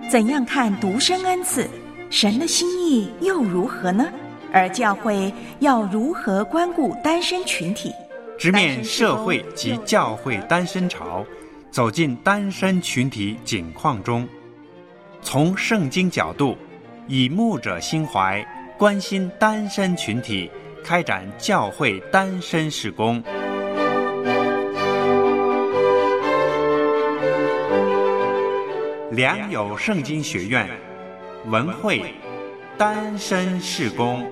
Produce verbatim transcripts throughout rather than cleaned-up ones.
怎样看独生恩赐？神的心意又如何呢？而教会要如何关顾单身群体？ 直面社会及教会单身潮，走进单身群体景况中，从圣经角度，以牧者心怀，关心单身群体，开展教会单身事工。良友圣经学院文会单身事工。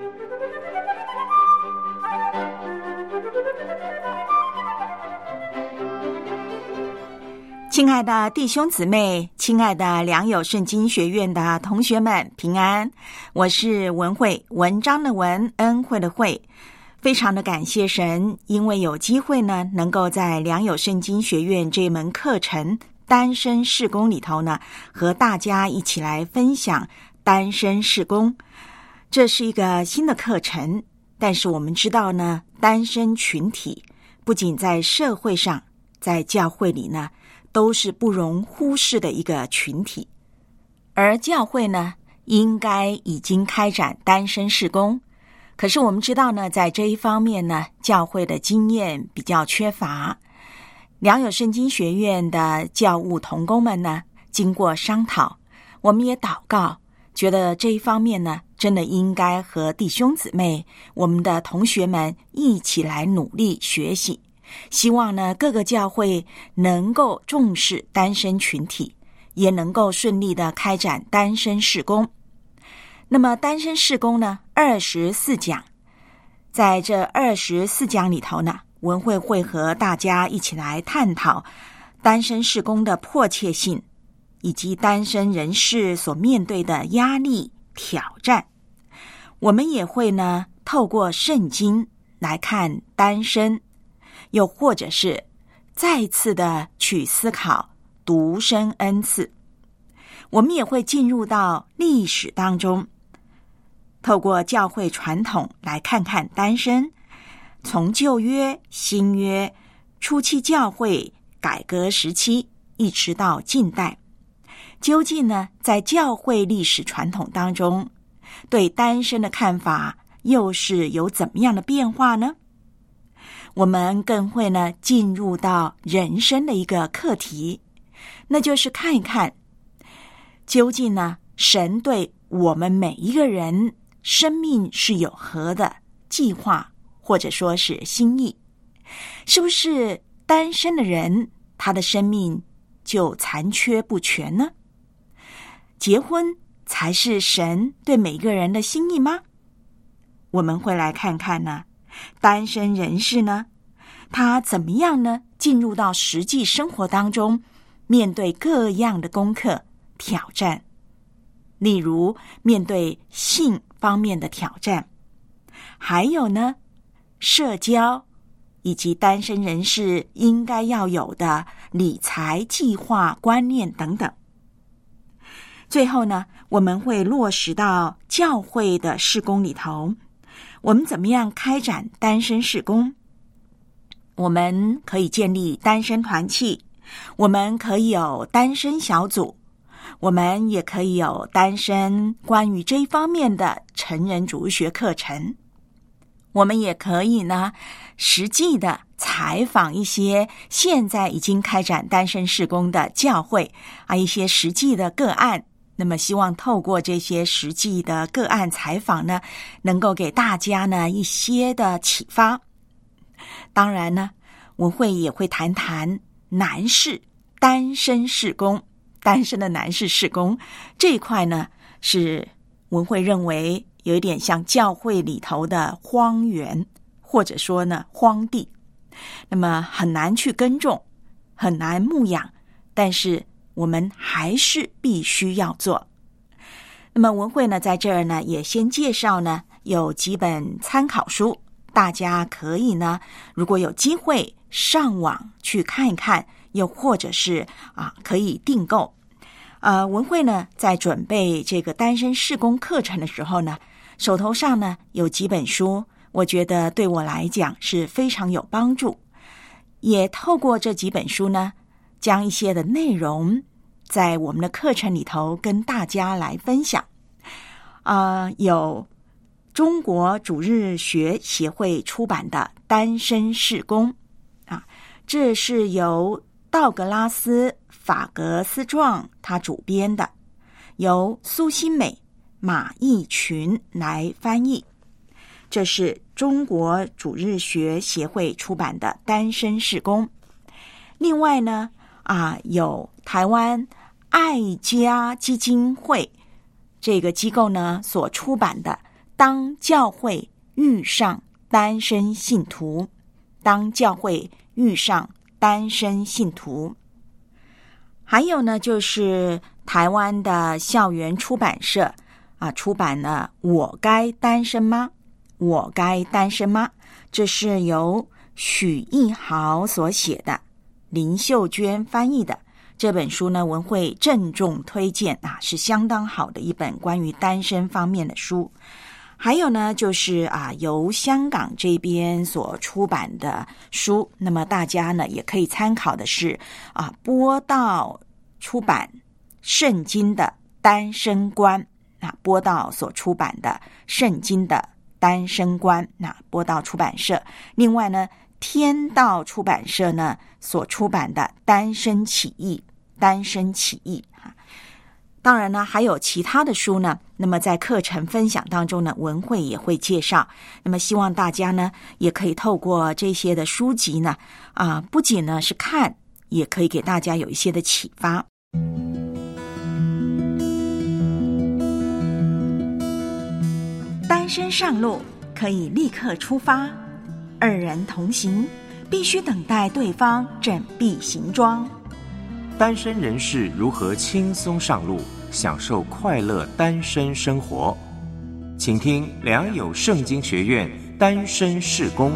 亲爱的弟兄姊妹，亲爱的良友圣经学院的同学们，平安！我是文慧，文章的文，恩惠的惠。非常的感谢神，因为有机会呢，能够在良友圣经学院这门课程单身事工里头呢，和大家一起来分享单身事工。这是一个新的课程，但是我们知道呢，单身群体不仅在社会上，在教会里呢，都是不容忽视的一个群体。而教会呢，应该已经开展单身事工，可是我们知道呢，在这一方面呢，教会的经验比较缺乏。良友圣经学院的教务同工们呢，经过商讨，我们也祷告，觉得这一方面呢，真的应该和弟兄姊妹，我们的同学们一起来努力学习。希望呢，各个教会能够重视单身群体，也能够顺利的开展单身事工。那么单身事工呢，二十四讲，在这二十四讲里头呢，文会会和大家一起来探讨单身事工的迫切性，以及单身人士所面对的压力挑战。我们也会呢，透过圣经来看单身，又或者是再次的去思考独生恩赐。我们也会进入到历史当中，透过教会传统来看看单身，从旧约、新约、初期教会、改革时期，一直到近代，究竟呢，在教会历史传统当中，对单身的看法又是有怎么样的变化呢？我们更会呢，进入到人生的一个课题，那就是看一看，究竟呢，神对我们每一个人生命是有何的计划，或者说是心意？是不是单身的人，他的生命就残缺不全呢？结婚才是神对每个人的心意吗？我们会来看看呢，单身人士呢，他怎么样呢，进入到实际生活当中，面对各样的功课挑战，例如面对性方面的挑战，还有呢，社交以及单身人士应该要有的理财计划观念等等。最后呢，我们会落实到教会的事工里头，我们怎么样开展单身事工？我们可以建立单身团契，我们可以有单身小组，我们也可以有单身关于这一方面的成人主学课程。我们也可以呢，实际的采访一些现在已经开展单身事工的教会啊，一些实际的个案。那么希望透过这些实际的个案采访呢，能够给大家呢一些的启发。当然呢，文会也会谈谈男士单身事工，单身的男士事工这一块呢，是文会认为有一点像教会里头的荒原，或者说呢荒地，那么很难去耕种，很难牧养，但是我们还是必须要做。那么文会呢，在这儿呢，也先介绍呢有几本参考书，大家可以呢，如果有机会上网去看一看，又或者是啊可以订购。呃，文会呢在准备这个单身事工课程的时候呢，手头上呢有几本书，我觉得对我来讲是非常有帮助。也透过这几本书呢，将一些的内容在我们的课程里头跟大家来分享。啊、呃，有中国主日学协会出版的《单身事工》啊，这是由道格拉斯·法格斯壮他主编的，由苏新美、马义群来翻译。这是中国主日学协会出版的《单身事工》。另外呢，啊，有台湾爱家基金会这个机构呢所出版的《当教会遇上单身信徒》，当教会遇上单身信徒。还有呢，就是台湾的校园出版社啊，出版了《我该单身吗？我该单身吗？》这是由许逸豪所写的，林秀娟翻译的。这本书呢，文慧郑重推荐啊，是相当好的一本关于单身方面的书。还有呢，就是啊，由香港这边所出版的书，那么大家呢也可以参考的是啊，播道出版圣经的单身观啊，播道所出版的圣经的单身观，那播道出版社。另外呢，天道出版社呢所出版的单身起义，单身起义啊。当然呢，还有其他的书呢，那么在课程分享当中呢，文慧也会介绍。那么希望大家呢也可以透过这些的书籍呢啊，不仅呢是看，也可以给大家有一些的启发。单身上路可以立刻出发，二人同行必须等待对方整备行装。 单身人士如何轻松上路，享受快乐单身生活？请听良友圣经学院单身事工。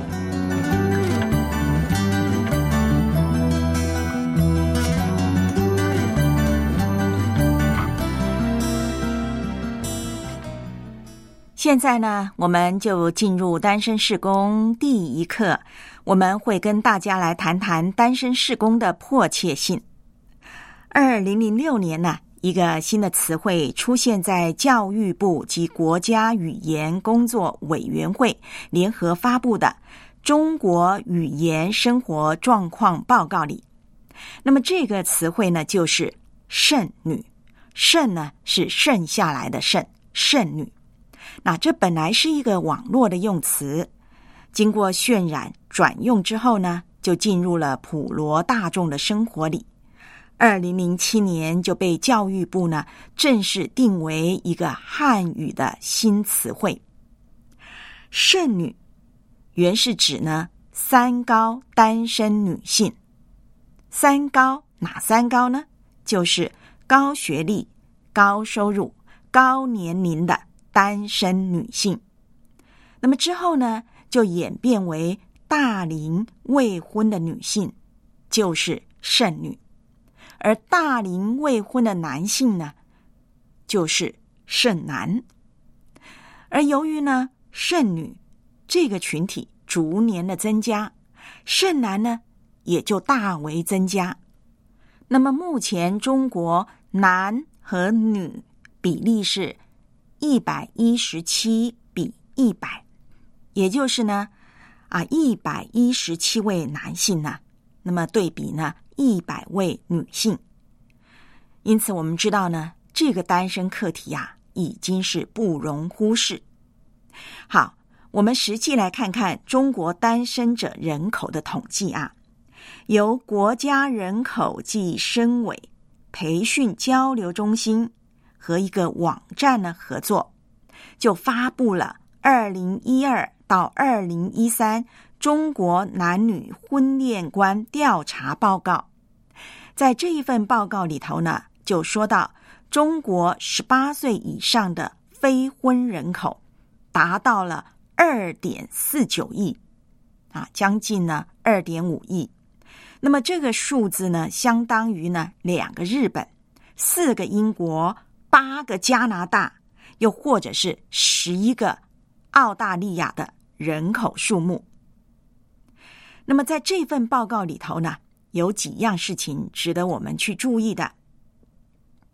现在呢，我们就进入单身事工第一课，我们会跟大家来谈谈单身事工的迫切性。二零零六年呢，一个新的词汇出现在教育部及国家语言工作委员会联合发布的《中国语言生活状况报告》里。那么这个词汇呢，就是剩女。剩呢是剩下来的剩，剩女。那这本来是一个网络的用词，经过渲染转用之后呢，就进入了普罗大众的生活里。二零零七年就被教育部呢正式定为一个汉语的新词汇。剩女原是指呢三高单身女性。三高哪三高呢？就是高学历、高收入、高年龄的单身女性。那么之后呢，就演变为大龄未婚的女性，就是剩女。而大龄未婚的男性呢，就是剩男。而由于呢，剩女这个群体逐年的增加，剩男呢也就大为增加。那么目前中国男和女比例是一百一十七比一百，也就是呢，啊，一百一十七位男性呢，那么对比呢，一百位女性。因此我们知道呢，这个单身课题啊，已经是不容忽视。好，我们实际来看看中国单身者人口的统计啊，由国家人口暨生委培训交流中心和一个网站呢合作，就发布了二零一二到二零一三中国男女婚恋观调查报告。在这一份报告里头呢，就说到中国十八岁以上的非婚人口达到了 二点四九亿啊，将近呢 二点五亿。那么这个数字呢，相当于呢两个日本、四个英国、八个加拿大，又或者是十一个澳大利亚的人口数目。那么在这份报告里头呢，有几样事情值得我们去注意的。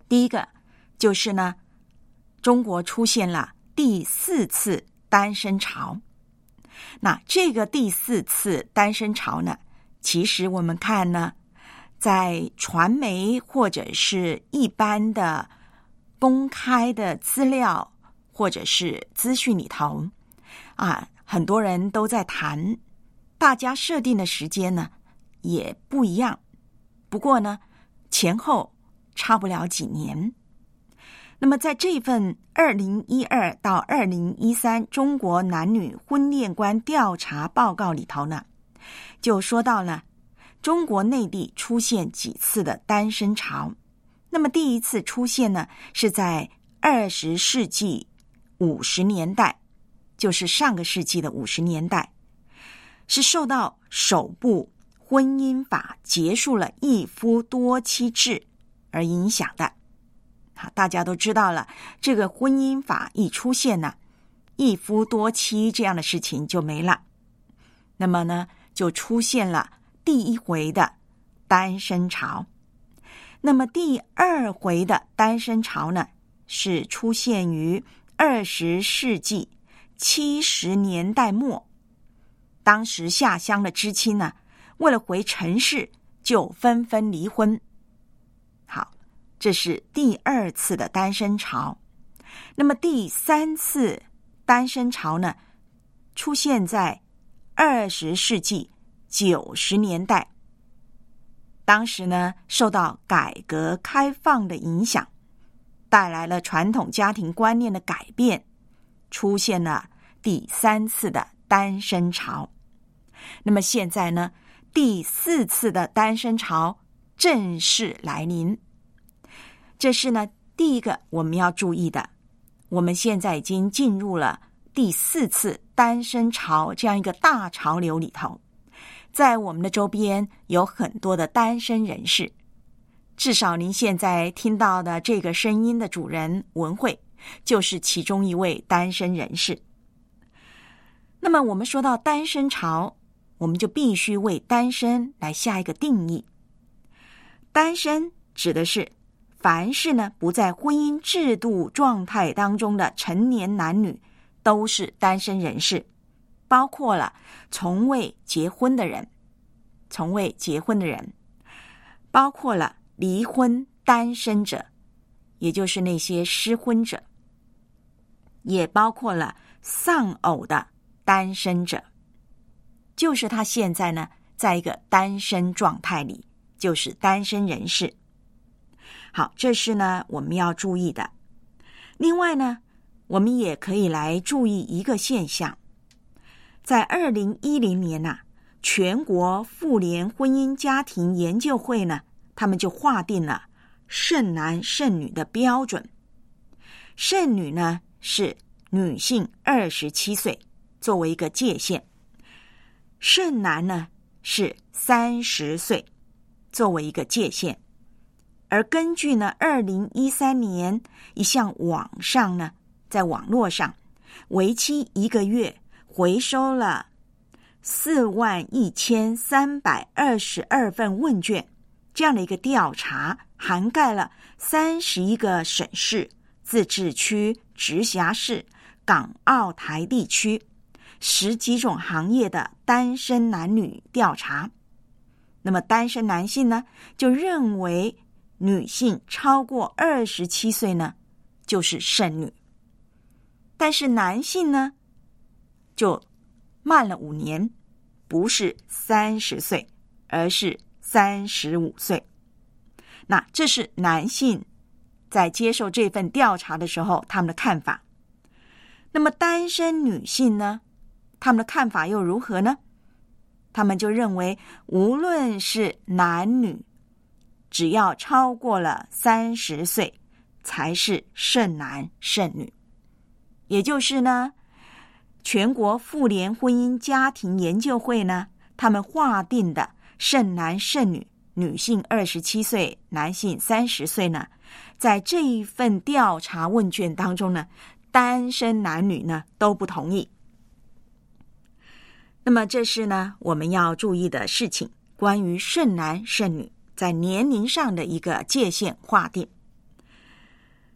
第一个就是呢，中国出现了第四次单身潮。那这个第四次单身潮呢，其实我们看呢，在传媒或者是一般的公开的资料或者是资讯里头啊，很多人都在谈，大家设定的时间呢也不一样，不过呢前后差不了几年。那么在这份二零一二到二零一三中国男女婚恋观调查报告里头呢，就说到了中国内地出现几次的单身潮。那么第一次出现呢，是在二十世纪五十年代，就是上个世纪的五十年代，是受到首部婚姻法结束了一夫多妻制而影响的。好，大家都知道了，这个婚姻法一出现呢，一夫多妻这样的事情就没了。那么呢，就出现了第一回的单身潮。那么第二回的单身潮呢，是出现于二十世纪七十年代末。当时下乡的知青呢，为了回城市，就纷纷离婚。好，这是第二次的单身潮。那么第三次单身潮呢，出现在二十世纪九十年代。当时呢，受到改革开放的影响，带来了传统家庭观念的改变，出现了第三次的单身潮。那么现在呢，第四次的单身潮正式来临。这是呢第一个我们要注意的，我们现在已经进入了第四次单身潮这样一个大潮流里头。在我们的周边有很多的单身人士，至少您现在听到的这个声音的主人文慧，就是其中一位单身人士。那么我们说到单身潮，我们就必须为单身来下一个定义。单身指的是凡是呢不在婚姻制度状态当中的成年男女都是单身人士，包括了从未结婚的人，从未结婚的人，包括了离婚单身者，也就是那些失婚者，也包括了丧偶的单身者，就是他现在呢在一个单身状态里，就是单身人士。好，这是呢我们要注意的。另外呢，我们也可以来注意一个现象，在二零一零年呐、啊，全国妇联婚姻家庭研究会呢，他们就划定了剩男剩女的标准。剩女呢是女性二十七岁作为一个界限，剩男呢是三十岁作为一个界限。而根据呢二零一三年一项网上呢，在网络上为期一个月回收了四万一千三百二十二份问卷，这样的一个调查，涵盖了三十一个省市、自治区、直辖市、港澳台地区十几种行业的单身男女调查。那么单身男性呢，就认为女性超过二十七岁呢就是剩女，但是男性呢就慢了五年，不是三十岁，而是三十五岁。那这是男性在接受这份调查的时候他们的看法。那么单身女性呢，他们的看法又如何呢？他们就认为无论是男女，只要超过了三十岁才是剩男剩女。也就是呢，全国妇联婚姻家庭研究会呢，他们划定的剩男剩女，女性二十七岁，男性三十岁呢，在这一份调查问卷当中呢，单身男女呢都不同意。那么这是呢我们要注意的事情，关于剩男剩女在年龄上的一个界限划定。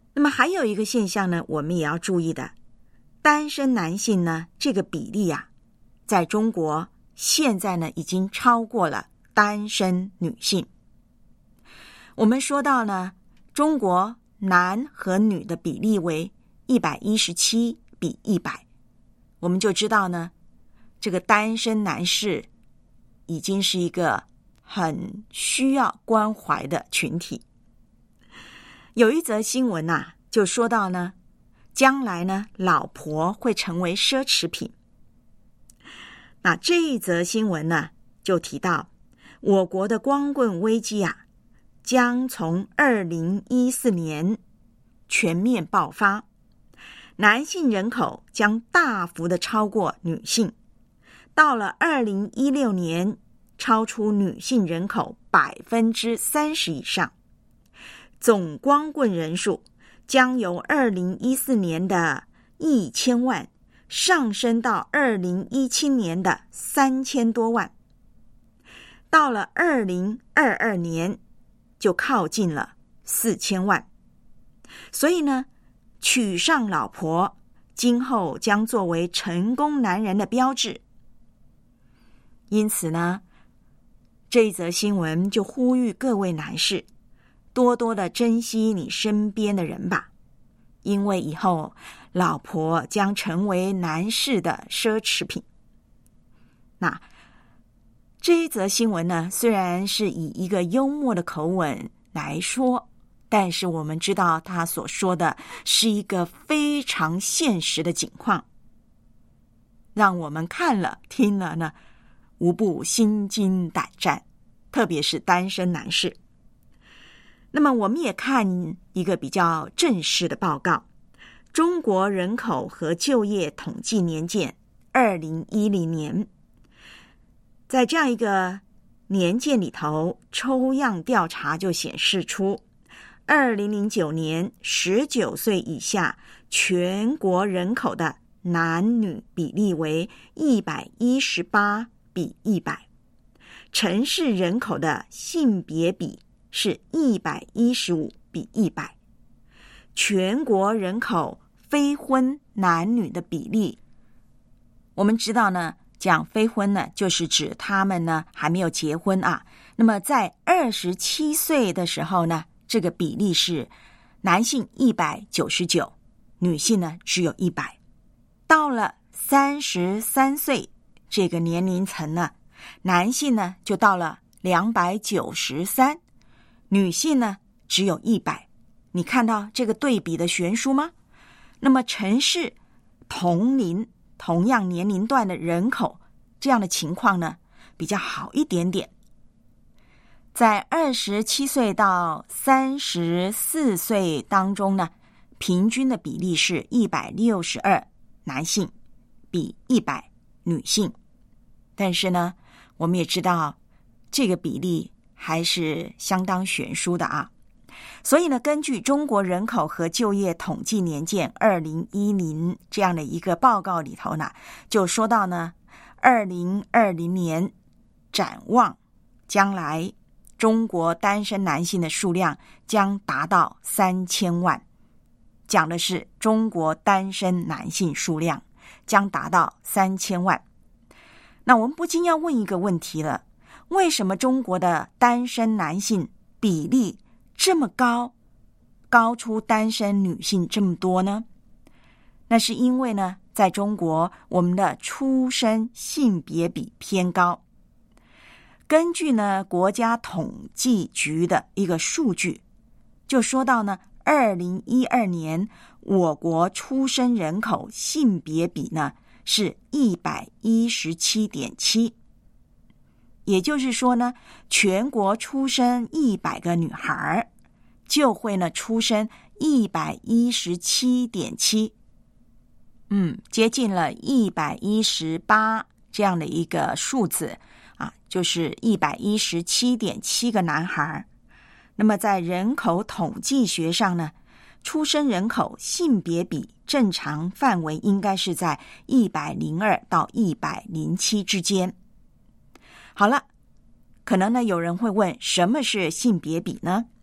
那么还有一个现象呢，我们也要注意的，单身男性呢，这个比例啊，在中国现在呢已经超过了单身女性。我们说到呢，中国男和女的比例为一百一十七比一百，我们就知道呢，这个单身男士已经是一个很需要关怀的群体。有一则新闻啊，就说到呢，将来呢，老婆会成为奢侈品。那这一则新闻呢，就提到我国的光棍危机啊，将从二零一四年全面爆发，男性人口将大幅的超过女性，到了二零一六年，超出女性人口百分之三十以上。总光棍人数将由二零一四年的一千万上升到二零一七年的三千多万，到了二零二二年就靠近了四千万。所以呢，娶上老婆今后将作为成功男人的标志。因此呢，这一则新闻就呼吁各位男士多多的珍惜你身边的人吧，因为以后老婆将成为男士的奢侈品。那这一则新闻呢，虽然是以一个幽默的口吻来说，但是我们知道他所说的是一个非常现实的景况，让我们看了听了呢，无不心惊胆战，特别是单身男士。那么我们也看一个比较正式的报告，中国人口和就业统计年鉴二零一零年，在这样一个年鉴里头，抽样调查就显示出二零零九年十九岁以下全国人口的男女比例为一百一十八比一百，城市人口的性别比是一百一十五比一百，全国人口非婚男女的比例，我们知道呢，讲非婚呢，就是指他们呢还没有结婚啊。那么在二十七岁的时候呢，这个比例是男性一百九十九，女性呢只有一百。到了三十三岁这个年龄层呢，男性呢就到了两百九十三，女性呢只有一百。你看到这个对比的悬殊吗？那么城市同龄同样年龄段的人口，这样的情况呢比较好一点点。在二十七岁到三十四岁当中呢，平均的比例是一百六十二男性比一百女性。但是呢，我们也知道这个比例还是相当悬殊的啊。所以呢，根据中国人口和就业统计年鉴二零一零这样的一个报告里头呢，就说到呢，二零二零年展望将来中国单身男性的数量将达到三千万，讲的是中国单身男性数量将达到三千万。那我们不禁要问一个问题了，为什么中国的单身男性比例这么高，高出单身女性这么多呢？那是因为呢，在中国我们的出生性别比偏高。根据呢国家统计局的一个数据，就说到呢二零一二年我国出生人口性别比呢是一百一十七点七，也就是说呢，全国出生一百个女孩，就会呢出生一百一十七点七，嗯，接近了一百一十八这样的一个数字啊，就是一百一十七点七个男孩。那么在人口统计学上呢，出生人口性别比正常范围应该是在一百零二到一百零七之间。好了，可能呢有人会问，什么是性别比呢？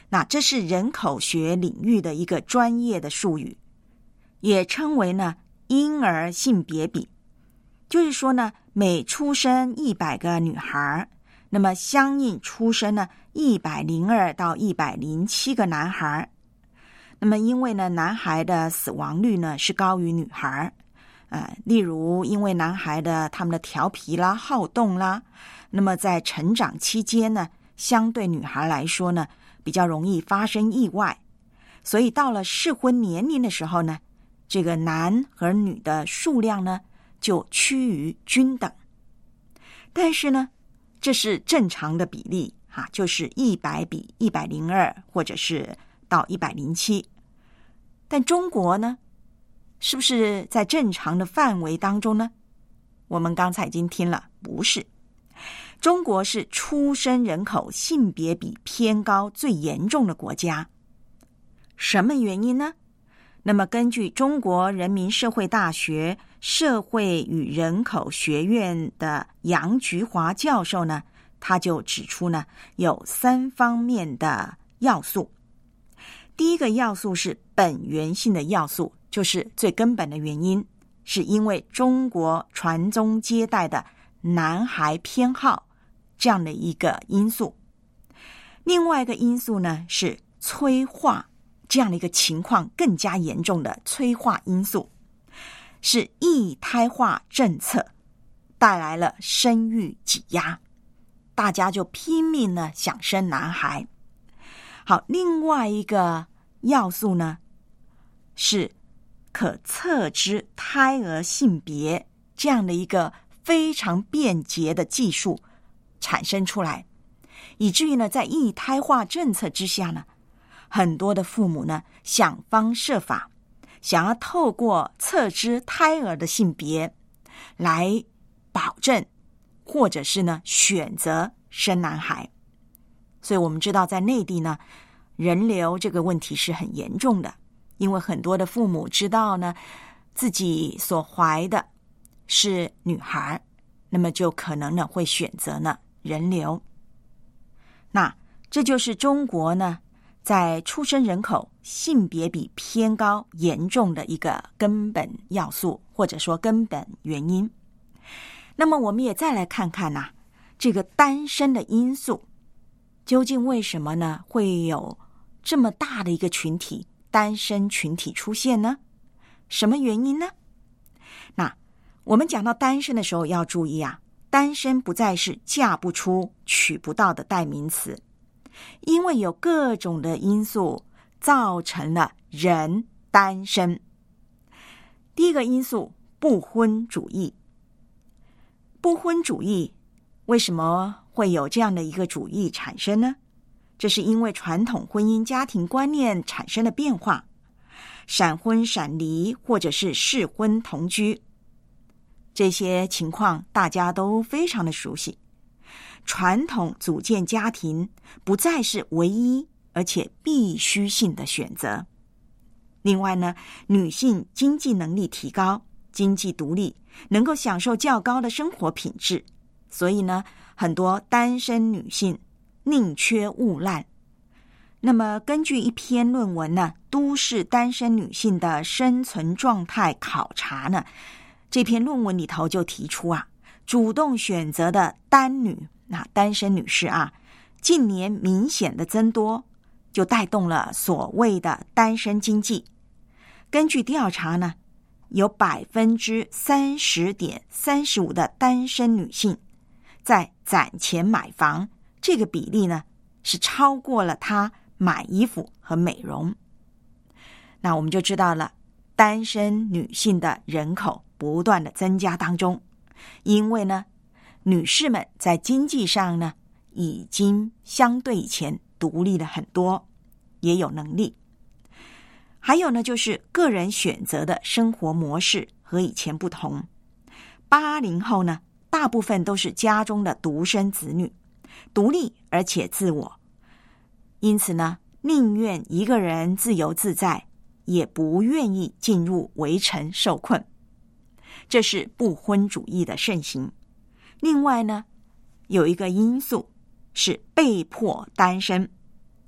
那这是人口学领域的一个专业的术语，也称为呢婴儿性别比。就是说呢，每出生一百个女孩，那么相应出生呢一百零二到一百零七个男孩。那么因为呢男孩的死亡率呢是高于女孩，呃，例如因为男孩的他们的调皮啦、好动啦，那么在成长期间呢，相对女孩来说呢比较容易发生意外，所以到了适婚年龄的时候呢，这个男和女的数量呢就趋于均等。但是呢，这是正常的比例啊，就是一百比一百零二，或者是到一百零七。但中国呢，是不是在正常的范围当中呢？我们刚才已经听了，不是。中国是出生人口性别比偏高最严重的国家。什么原因呢？那么根据中国人民社会大学社会与人口学院的杨菊华教授呢，他就指出呢，有三方面的要素。第一个要素是本源性的要素，就是最根本的原因，是因为中国传宗接代的男孩偏好这样的一个因素。另外一个因素呢，是催化这样的一个情况更加严重的催化因素，是一胎化政策带来了生育挤压，大家就拼命的想生男孩。好，另外一个要素呢，是可测知胎儿性别这样的一个非常便捷的技术产生出来，以至于呢，在一胎化政策之下呢，很多的父母呢想方设法想要透过测知胎儿的性别来保证或者是呢选择生男孩。所以我们知道在内地呢，人流这个问题是很严重的，因为很多的父母知道呢自己所怀的是女孩，那么就可能呢会选择呢人流。那这就是中国呢在出生人口性别比偏高严重的一个根本要素，或者说根本原因。那么我们也再来看看啊，这个单身的因素究竟为什么呢会有这么大的一个群体单身群体出现呢？什么原因呢？那我们讲到单身的时候要注意啊，单身不再是嫁不出娶不到的代名词，因为有各种的因素造成了人单身。第一个因素，不婚主义。不婚主义为什么会有这样的一个主义产生呢？这是因为传统婚姻家庭观念产生了变化，闪婚闪离或者是适婚同居，这些情况大家都非常的熟悉。传统组建家庭不再是唯一而且必须性的选择。另外呢，女性经济能力提高，经济独立，能够享受较高的生活品质，所以呢，很多单身女性宁缺毋滥。那么根据一篇论文呢，都市单身女性的生存状态考察呢，这篇论文里头就提出啊，主动选择的单女，那单身女士啊，近年明显的增多，就带动了所谓的单身经济。根据调查呢，有百分之三十点三十五的单身女性在攒钱买房，这个比例呢是超过了她买衣服和美容。那我们就知道了，单身女性的人口不断的增加当中，因为呢，女士们在经济上呢已经相对以前独立了很多，也有能力。还有呢，就是个人选择的生活模式和以前不同。八零后呢，大部分都是家中的独生子女，独立而且自我，因此呢，宁愿一个人自由自在，也不愿意进入围城受困。这是不婚主义的盛行。另外呢，有一个因素是被迫单身。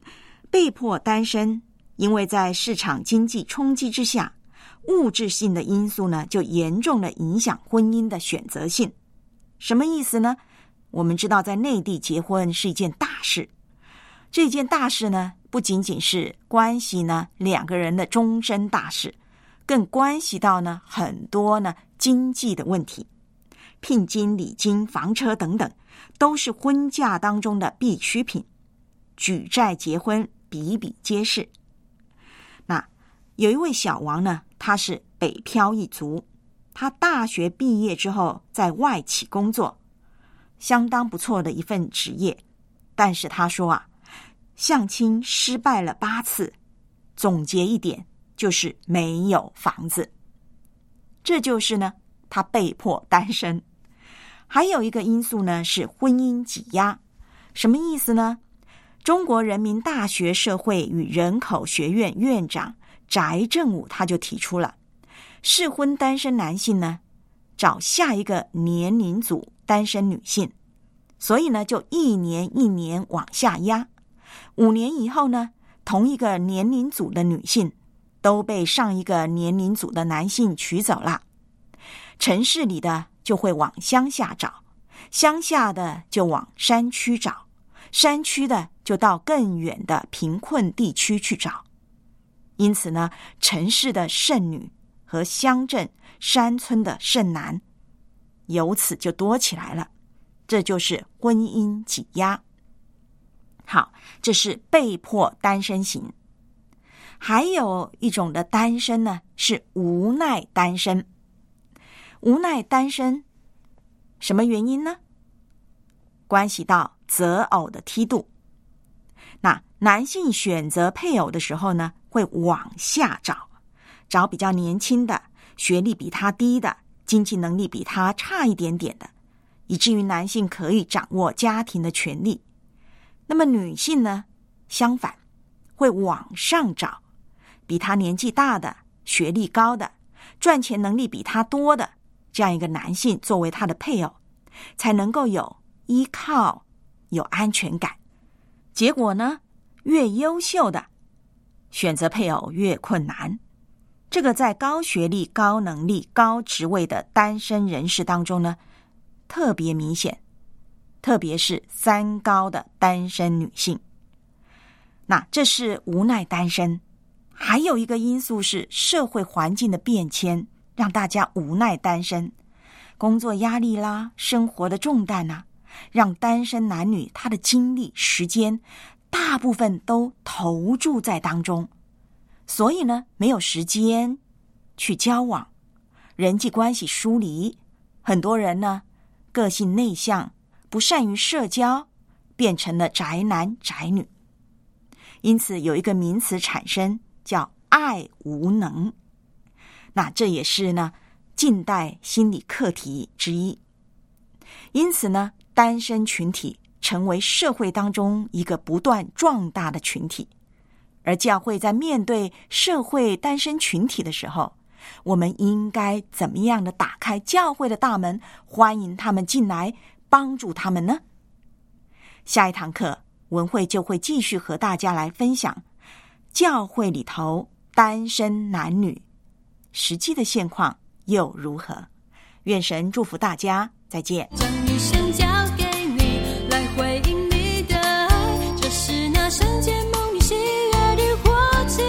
被迫单身，因为在市场经济冲击之下，物质性的因素呢，就严重的影响婚姻的选择性。什么意思呢？我们知道在内地结婚是一件大事，这件大事呢，不仅仅是关系呢两个人的终身大事，更关系到呢很多呢经济的问题，聘金、礼金、房车等等，都是婚嫁当中的必需品。举债结婚比比皆是。那有一位小王呢，他是北漂一族，他大学毕业之后在外企工作，相当不错的一份职业。但是他说啊，相亲失败了八次，总结一点就是没有房子。这就是呢，他被迫单身。还有一个因素呢，是婚姻挤压。什么意思呢？中国人民大学社会与人口学院院长翟正武他就提出了，适婚单身男性呢，找下一个年龄组单身女性，所以呢，就一年一年往下压。五年以后呢，同一个年龄组的女性都被上一个年龄组的男性娶走了。城市里的就会往乡下找，乡下的就往山区找，山区的就到更远的贫困地区去找。因此呢，城市的剩女和乡镇山村的剩男由此就多起来了，这就是婚姻挤压。好，这是被迫单身型。还有一种的单身呢，是无奈单身。无奈单身什么原因呢？关系到择偶的梯度。那男性选择配偶的时候呢，会往下找，找比较年轻的，学历比他低的，经济能力比他差一点点的，以至于男性可以掌握家庭的权利。那么女性呢，相反，会往上找，比他年纪大的，学历高的，赚钱能力比他多的，这样一个男性作为他的配偶，才能够有依靠，有安全感。结果呢，越优秀的选择配偶越困难。这个在高学历、高能力、高职位的单身人士当中呢，特别明显，特别是三高的单身女性。那这是无奈单身。还有一个因素是社会环境的变迁，让大家无奈单身。工作压力啦，生活的重担啦，让单身男女他的精力、时间大部分都投注在当中，所以呢，没有时间去交往，人际关系疏离。很多人呢，个性内向，不善于社交，变成了宅男宅女。因此有一个名词产生，叫爱无能。那这也是呢近代心理课题之一。因此呢，单身群体成为社会当中一个不断壮大的群体。而教会在面对社会单身群体的时候，我们应该怎么样的打开教会的大门，欢迎他们进来，帮助他们呢？下一堂课文慧就会继续和大家来分享教会里头单身男女实际的现况又如何。愿神祝福大家，再见。 将一生交给你，来回应你的爱，这是那圣洁蒙你喜悦的活祭。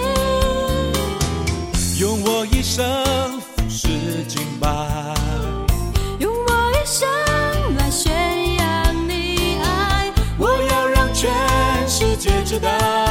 用我一生服侍敬拜， 用我一生来宣扬你爱， 我要让全世界知道。